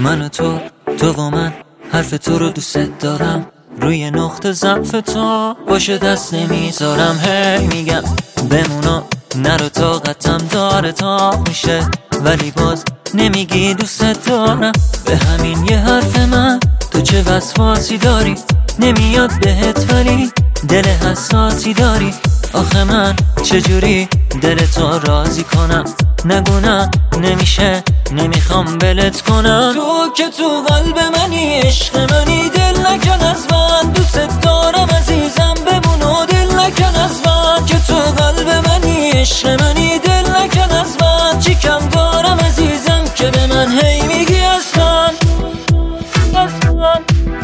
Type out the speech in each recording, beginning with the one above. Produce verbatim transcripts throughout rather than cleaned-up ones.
من و تو، تو و من، حرف تو رو دوست دارم. روی نقطه ضعف تو باشه دست نمیذارم. هی میگم بمونا نرو، طاقتم داره تا میشه، ولی باز نمیگی دوست دارم. به همین یه حرف من تو چه وسواسی داری؟ نمیاد بهت ولی دل حساسی داری. آخه من چجوری دل تو راضی کنم؟ نگونم نمیشه، نمیخوام بلت کنم. تو که تو قلب منی، عشق منی، دل نکن از من. دوست دارم عزیزم، بمون و دل نکن از من. که تو قلب منی، عشق منی، دل نکن از من. چی کم دارم عزیزم که به من هی میگی اصلا اصلا.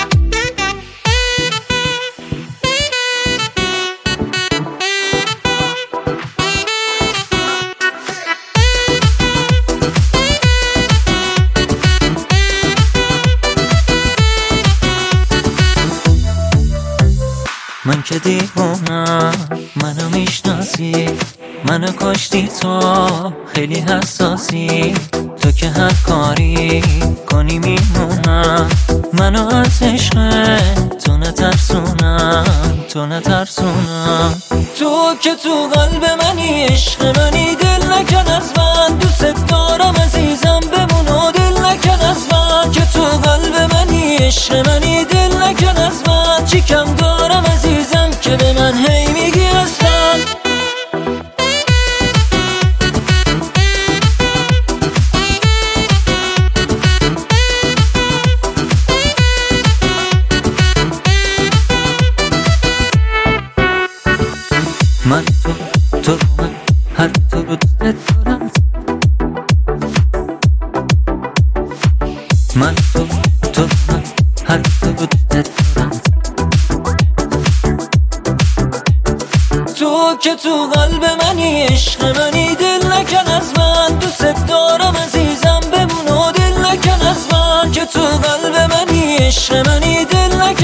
من که دیوونم، منو میشناسی، منو کشتی تو، خیلی حساسی. تو که هر کاری کنی میمونم، منو از عشق تو نترسونم، تو نترسونم. تو که تو قلب منی، عشق منی، دل نکن از من. دوست دارم عزیزم، بمون و دل نکن از من. که تو قلب منی، عشق منی، دل نکن از من. چی کم دارم عزیزم که به من هی میگی اصلا. من تو، تو من، هر تو رو دوست دارم. من تو، تو من، هر تو رو دوست دارم. تو که تو قلب منی، عشق منی، دل نکن از من. دوست دارم عزیزم، بمون و دل نکن از من. که تو قلب منی، عشق منی، دل نکن